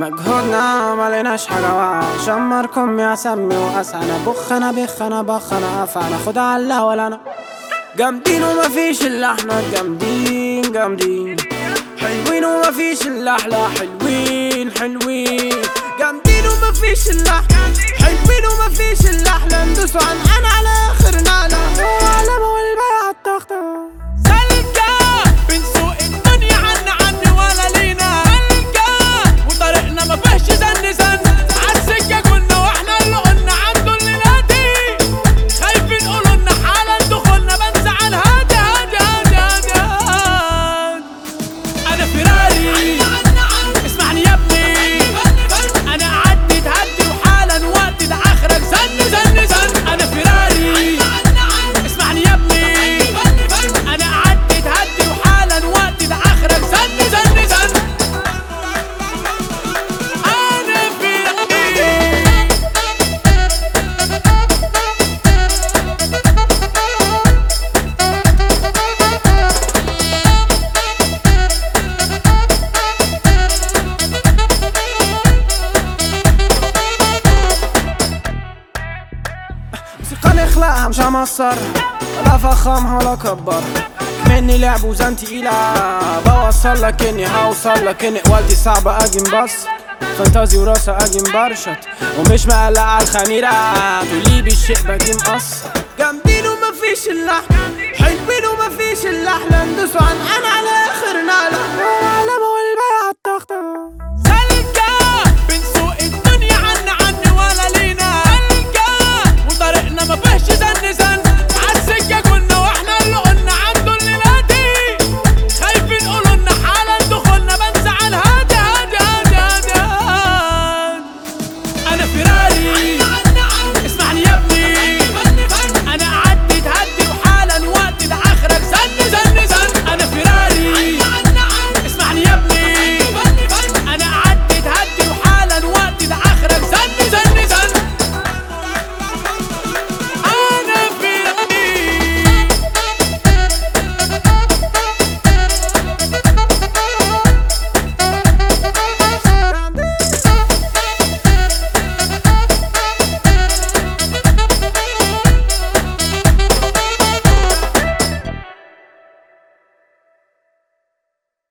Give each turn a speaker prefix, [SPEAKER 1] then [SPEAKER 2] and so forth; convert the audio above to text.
[SPEAKER 1] مجهودنا مليناش حاجة شمركم يا سمي وأسعنا بخنا بخنا بخنا أفعنا خد على ولا أنا جامدين ومفيش إلا احنا جامدين جامدين حلوين ومفيش إلا احلى حلوين حلوين جامدين ومفيش إلا احنا حلوين ومفيش إلا احلى ندوسوا عن على آخرنا لا وعلى والبيع التخته موسيقى نخلقها مش همصر ولا فخمها ولا كبر مني لعب وزن تقيلة بوصل لك اني هوصل لك اني قوالتي صعبة اجي مبص فانتازي وراسة اجي مبرشط ومش مقلق على الخميرة تقولي بالشيء باجي مقصر جامدين ومفيش الا احنا حلوين ومفيش الا احنا ندوسوا عن على اخرنا لا وعلى والبيع التخته